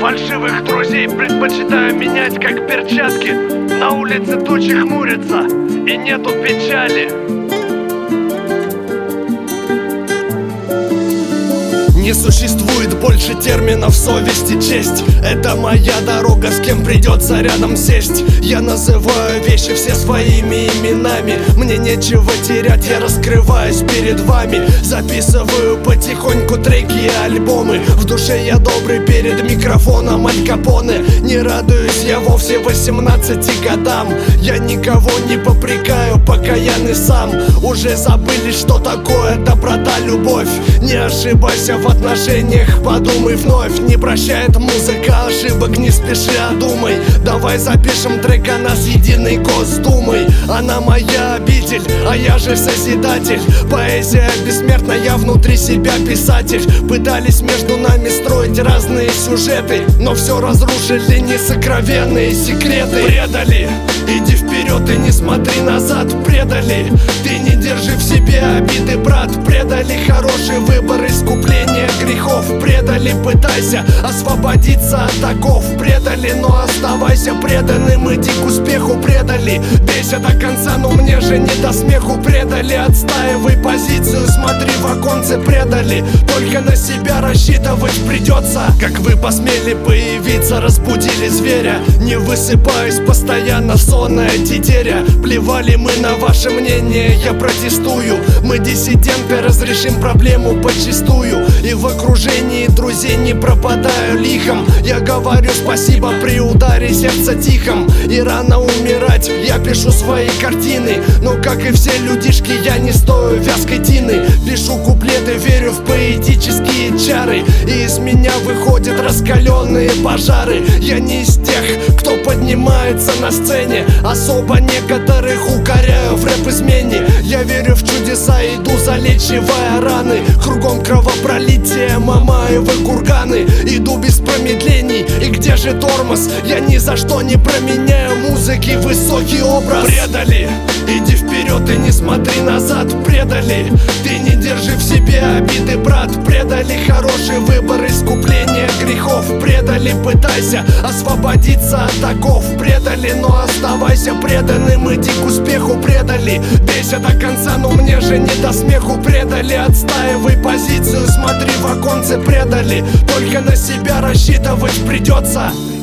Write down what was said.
Фальшивых друзей предпочитаю менять как перчатки. На улице тучи хмурятся и нету печали. Не существует больше терминов совесть и честь. Это моя дорога, с кем придется рядом сесть. Я называю вещи все своими именами. Мне нечего терять, я раскрываюсь перед вами. Записываю потихоньку треки и альбомы. В душе я добрый перед микрофоном Аль Капоне. Не радуюсь я вовсе 18 годам. Я никого не попрекаю, покаянный сам. Уже забыли, что такое доброта, любовь. Не ошибайся в отношениях, подумай вновь. Не прощает музыка ошибок, не спеши, а думай. Давай запишем трек о нас единой Госдумой. Она моя обитель, а я же созидатель. Поэзия бессмертна, я внутри себя писатель. Пытались между нами строить разные сюжеты, но все разрушили несокровенные секреты. Предали, иди вперед и не смотри назад. Предали, ты не держи в себе обиды, брат. Предали хороший выбор искупления грехов. Предали, пытайся освободиться от оков. Предали, но оставайся преданным, иди к успеху. Предали, бейся до конца, но мне же не до смеху. Предали, отстаивай позицию, смотри в оконце. Предали, только на себя рассчитывать придется. Как вы посмели появиться, разбудили зверя. Не высыпаюсь постоянно в сонная тетеря. Плевали мы на ваше мнение, я протестую. Мы диссиденты, разрешим проблему подчистую. И в окружении друзей не пропадаю лихом. Я говорю спасибо при ударе сердца тихом. И рано умирать, я пишу свои картины. Но как и все людишки, я не стою вязкой тины. Пишу куплеты, верю в поэтические чары. И из меня выходят раскаленные пожары. Я не из тех, кто поднимается на сцене. Особо некоторых укоряю в рэп-измене. Я верю в чудеса, иду залечивая раны. Кругом кровопролитие, Мамаевы курганы. Иду без промедлений, и где же тормоз? Я ни за что не променяю музыки высокий образ. Предали, иди вперед и не смотри назад. Предали, ты не держи в себе обиды, брат. Предали, хороший выбор искупления грехов. Предали, пытайся освободиться от оков. Предали, но оставайся преданным, иди к успеху. Предали, бейся до конца, но мне же не до смеху. Предали, отстаивай позицию, смотри в оконце. Предали, только на себя рассчитывать придется.